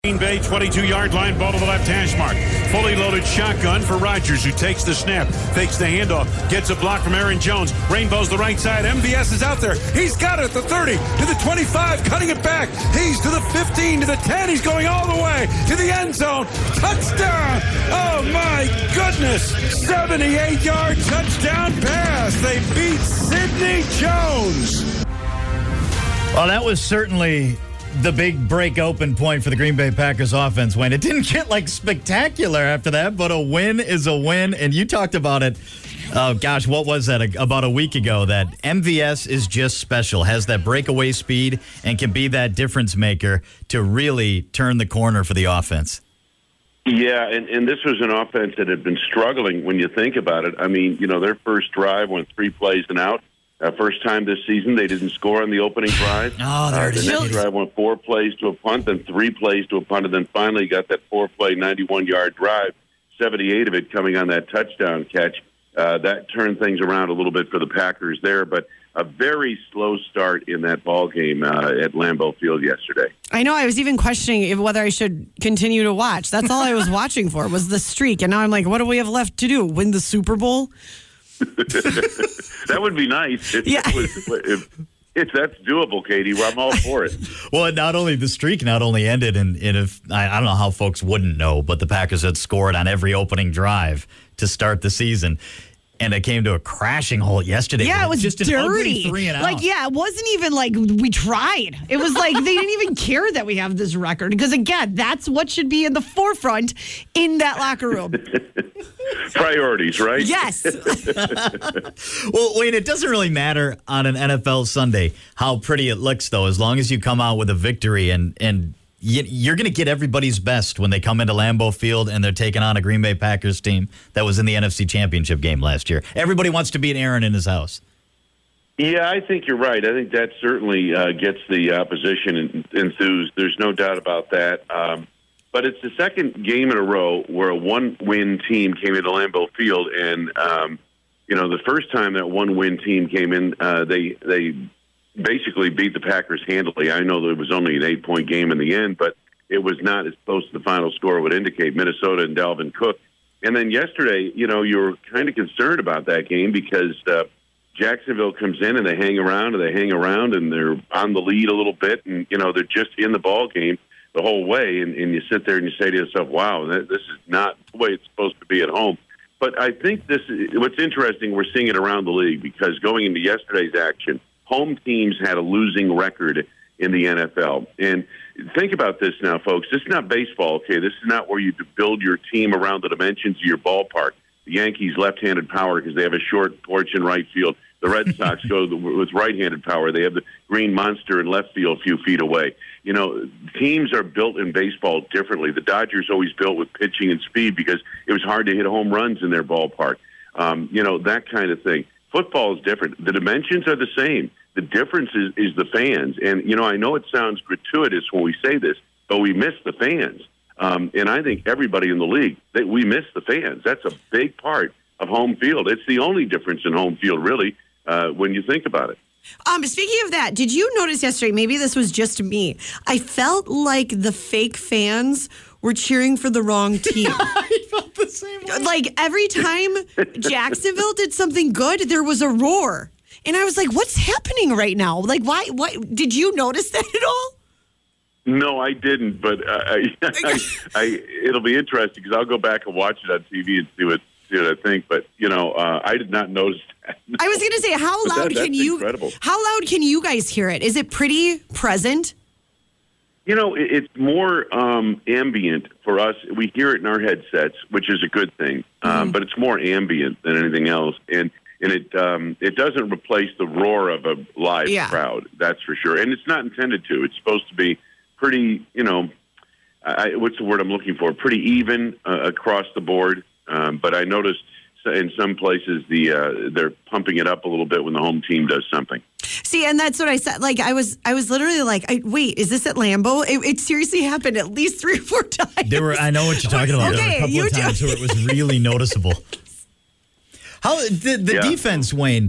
Green Bay 22-yard line, ball to the left hash mark. Fully loaded shotgun for Rodgers, who takes the snap, fakes the handoff, gets a block from Aaron Jones. Rainbow's the right side. MVS is out there. He's got it at the 30, to the 25, cutting it back. He's to the 15, to the 10. He's going all the way to the end zone. Touchdown! Oh, my goodness! 78-yard touchdown pass. They beat Sidney Jones. Well, that was certainly the big break open point for the Green Bay Packers offense, Wayne. It didn't get spectacular after that, but a win is a win. And you talked about it, oh gosh, what was that, about a week ago, that MVS is just special, has that breakaway speed, and can be that difference maker to really turn the corner for the offense. Yeah, and this was an offense that had been struggling when you think about it. I mean, their first drive went 3 plays and out. First time this season, they didn't score on the opening drive. Oh, there it is. The next drive went 4 plays to a punt, then 3 plays to a punt, and then finally got that 4-play, 91-yard drive, 78 of it coming on that touchdown catch. That turned things around a little bit for the Packers there, but a very slow start in that ball game at Lambeau Field yesterday. I know. I was even questioning whether I should continue to watch. That's all I was watching for was the streak, and now I'm like, what do we have left to do? Win the Super Bowl? That would be nice. If that's doable, Katie, well, I'm all for it. Well, the streak not only ended, and if I don't know how folks wouldn't know, but the Packers had scored on every opening drive to start the season. And it came to a crashing halt yesterday. Yeah, it was just dirty. An ugly 3 and out. It wasn't even like we tried. It was like they didn't even care that we have this record. Because, again, that's what should be in the forefront in that locker room. Priorities, right? Yes. Well, Wayne, it doesn't really matter on an NFL Sunday how pretty it looks, though, as long as you come out with a victory and you're going to get everybody's best when they come into Lambeau Field and they're taking on a Green Bay Packers team that was in the NFC Championship game last year. Everybody wants to beat Aaron in his house. Yeah, I think you're right. I think that certainly gets the opposition enthused. There's no doubt about that. But it's the second game in a row where a one-win team came into Lambeau Field, and the first time that one-win team came in, they basically beat the Packers handily. I know that it was only an 8-point game in the end, but it was not as close as the final score would indicate. Minnesota and Dalvin Cook. And then yesterday, you were kind of concerned about that game because Jacksonville comes in and they hang around and they're on the lead a little bit, and they're just in the ball game the whole way. And you sit there and you say to yourself, "Wow, this is not the way it's supposed to be at home." But I think what's interesting, we're seeing it around the league because going into yesterday's action, home teams had a losing record in the NFL. And think about this now, folks. This is not baseball, okay? This is not where you build your team around the dimensions of your ballpark. The Yankees left-handed power because they have a short porch in right field. The Red Sox go with right-handed power. They have the green monster in left field a few feet away. Teams are built in baseball differently. The Dodgers always built with pitching and speed because it was hard to hit home runs in their ballpark. That kind of thing. Football is different. The dimensions are the same. The difference is the fans. And, I know it sounds gratuitous when we say this, but we miss the fans. And I think everybody in the league, we miss the fans. That's a big part of home field. It's the only difference in home field, really, when you think about it. Speaking of that, did you notice yesterday, maybe this was just me, I felt like the fake fans were cheering for the wrong team. I felt the same way. Like every time Jacksonville did something good, there was a roar. And I was like, what's happening right now? Like, why? Did you notice that at all? No, I didn't, but it'll be interesting because I'll go back and watch it on TV and see what I think. But I did not notice that. No. I was going to say, how loud can you guys hear it? Is it pretty present? It's more ambient for us. We hear it in our headsets, which is a good thing, but it's more ambient than anything else, and it doesn't replace the roar of a live crowd. That's for sure, and it's not intended to. It's supposed to be pretty, what's the word I'm looking for? Pretty even across the board. But I noticed in some places they're pumping it up a little bit when the home team does something. See, and that's what I said. Like I was literally like, wait, is this at Lambeau? It seriously happened at least 3 or 4 times. I know what you're talking about. Okay, there were a couple of times where it was really noticeable. How the defense, Wayne?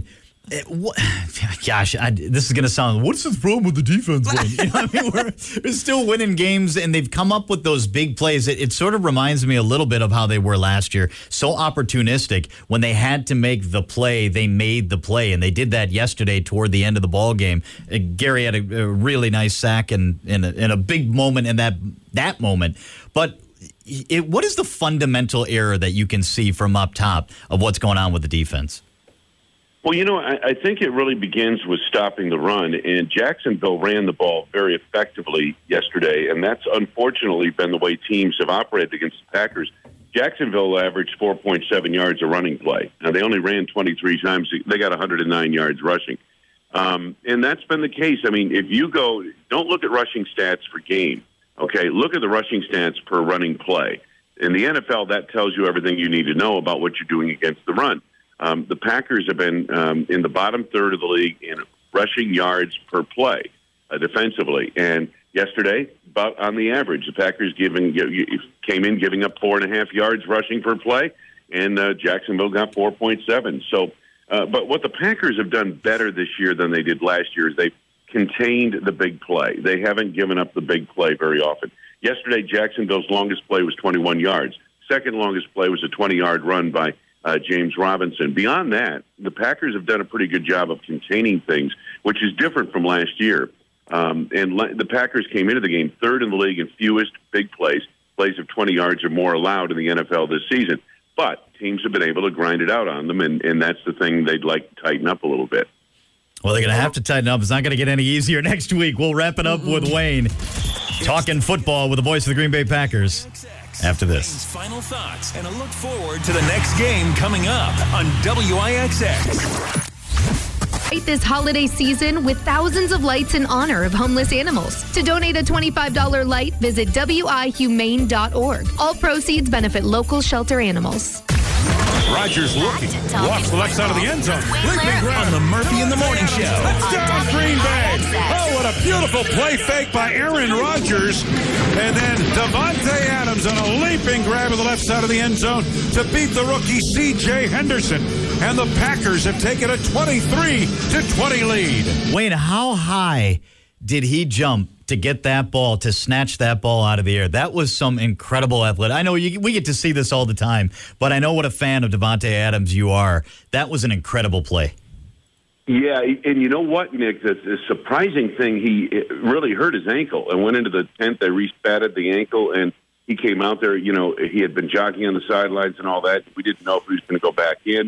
Gosh, this is going to sound, what's the problem with the defense? You know what I mean? We're still winning games, and they've come up with those big plays. It sort of reminds me a little bit of how they were last year. So opportunistic. When they had to make the play, they made the play, and they did that yesterday toward the end of the ball game. Gary had a really nice sack and a big moment in that moment. But what is the fundamental error that you can see from up top of what's going on with the defense? Well, I think it really begins with stopping the run, and Jacksonville ran the ball very effectively yesterday, and that's unfortunately been the way teams have operated against the Packers. Jacksonville averaged 4.7 yards a running play. Now, they only ran 23 times. They got 109 yards rushing. And that's been the case. I mean, if you don't look at rushing stats for game, okay? Look at the rushing stats per running play. In the NFL, that tells you everything you need to know about what you're doing against the run. The Packers have been in the bottom third of the league in rushing yards per play defensively. And yesterday, about on the average, the Packers came in giving up 4.5 yards rushing per play, and Jacksonville got 4.7. So, but what the Packers have done better this year than they did last year is they've contained the big play. They haven't given up the big play very often. Yesterday, Jacksonville's longest play was 21 yards. Second longest play was a 20-yard run by James Robinson. Beyond that, the Packers have done a pretty good job of containing things, which is different from last year. The Packers came into the game third in the league in fewest big plays of 20 yards or more allowed in the NFL this season. But teams have been able to grind it out on them, and that's the thing they'd like to tighten up a little bit. Well, they're going to have to tighten up. It's not going to get any easier next week. We'll wrap it up with Wayne talking football with the voice of the Green Bay Packers after this. Final thoughts and a look forward to the next game coming up on WIXX. This holiday season with thousands of lights in honor of homeless animals. To donate a $25 light, visit wihumane.org. All proceeds benefit local shelter animals. Rodgers looking. Walks the left side of the end zone. Leaping grab On the Murphy in the Morning Show. Touchdown, Green Bay. Oh, what a beautiful play fake by Aaron Rodgers. And then Davante Adams on a leaping grab of the left side of the end zone to beat the rookie C.J. Henderson. And the Packers have taken a 23-20 lead. Wayne, how high did he jump to get that ball, to snatch that ball out of the air? That was some incredible athlete. I know we get to see this all the time, but I know what a fan of Davante Adams you are. That was an incredible play. Yeah, and you know what, Nick? The surprising thing, he really hurt his ankle and went into the tent. They respatted the ankle, and he came out there. He had been jogging on the sidelines and all that. We didn't know if he was going to go back in.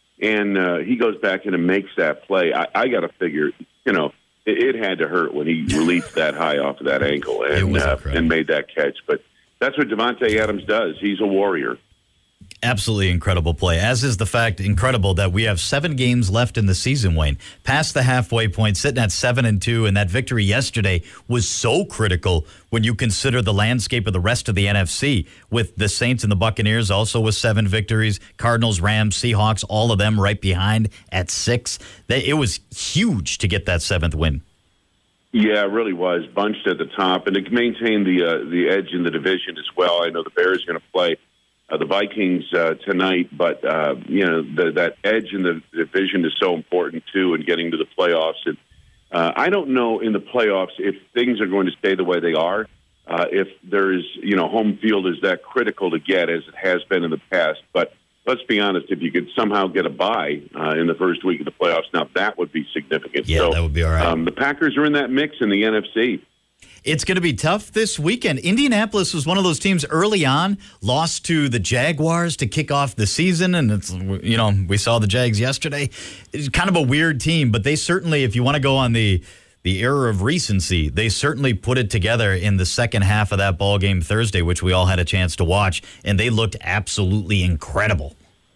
And he goes back in and makes that play. I got to figure, it had to hurt when he released that high off of that ankle and made that catch. But that's what Davante Adams does. He's a warrior. Absolutely incredible play, as is the fact incredible that we have 7 games left in the season, Wayne. Past the halfway point, sitting at 7-2, and that victory yesterday was so critical when you consider the landscape of the rest of the NFC, with the Saints and the Buccaneers also with 7 victories, Cardinals, Rams, Seahawks, all of them right behind at 6. It was huge to get that 7th win. Yeah, it really was. Bunched at the top, and to maintain the edge in the division as well. I know the Bears are going to play the Vikings tonight, but that edge in the division is so important too, in getting to the playoffs. And I don't know in the playoffs if things are going to stay the way they are. If there is, home field is that critical to get as it has been in the past. But let's be honest, if you could somehow get a bye in the first week of the playoffs, now that would be significant. Yeah, that would be all right. The Packers are in that mix in the NFC. It's going to be tough this weekend. Indianapolis was one of those teams early on, lost to the Jaguars to kick off the season. And it's, we saw the Jags yesterday. It's kind of a weird team, but they certainly, if you want to go on the era of recency, they certainly put it together in the second half of that ball game Thursday, which we all had a chance to watch. And they looked absolutely incredible.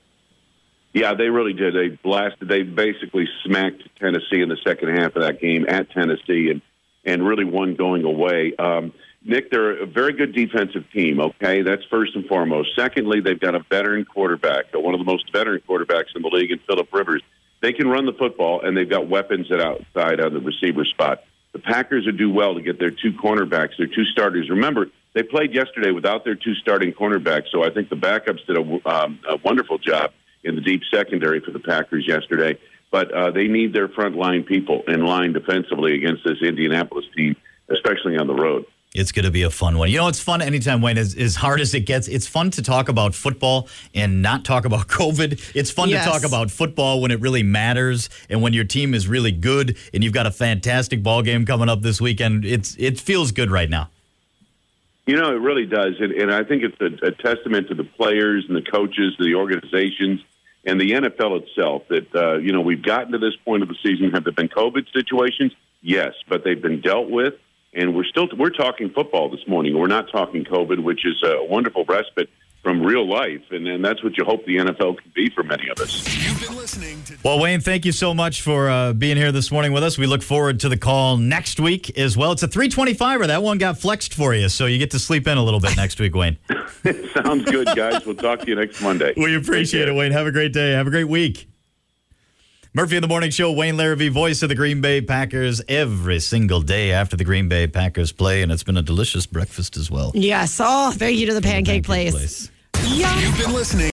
Yeah, they really did. They basically smacked Tennessee in the second half of that game at Tennessee and really won going away. Nick, they're a very good defensive team, okay? That's first and foremost. Secondly, they've got a veteran quarterback, one of the most veteran quarterbacks in the league in Phillip Rivers. They can run the football, and they've got weapons outside on the receiver spot. The Packers would do well to get their 2 cornerbacks, their 2 starters. Remember, they played yesterday without their 2 starting cornerbacks, so I think the backups did a wonderful job in the deep secondary for the Packers yesterday. but they need their frontline people in line defensively against this Indianapolis team, especially on the road. It's going to be a fun one. You know, it's fun anytime, Wayne, as hard as it gets. It's fun to talk about football and not talk about COVID. It's fun to talk about football when it really matters and when your team is really good and you've got a fantastic ball game coming up this weekend. It feels good right now. You know, it really does. And I think it's a testament to the players and the coaches, the organizations, and the NFL itself that, we've gotten to this point of the season. Have there been COVID situations? Yes, but they've been dealt with. And we're talking football this morning. We're not talking COVID, which is a wonderful respite from real life. And that's what you hope the NFL can be for many of us. You've been listening to... Well, Wayne, thank you so much for being here this morning with us. We look forward to the call next week as well. It's a 325er. That one got flexed for you, so you get to sleep in a little bit next week, Wayne. Sounds good, guys. We'll talk to you next Monday. We appreciate it, Wayne. Have a great day. Have a great week. Murphy in the Morning Show, Wayne Larrivee, voice of the Green Bay Packers, every single day after the Green Bay Packers play, and it's been a delicious breakfast as well. Yes. Oh, thank you to the Pancake Place. You've been listening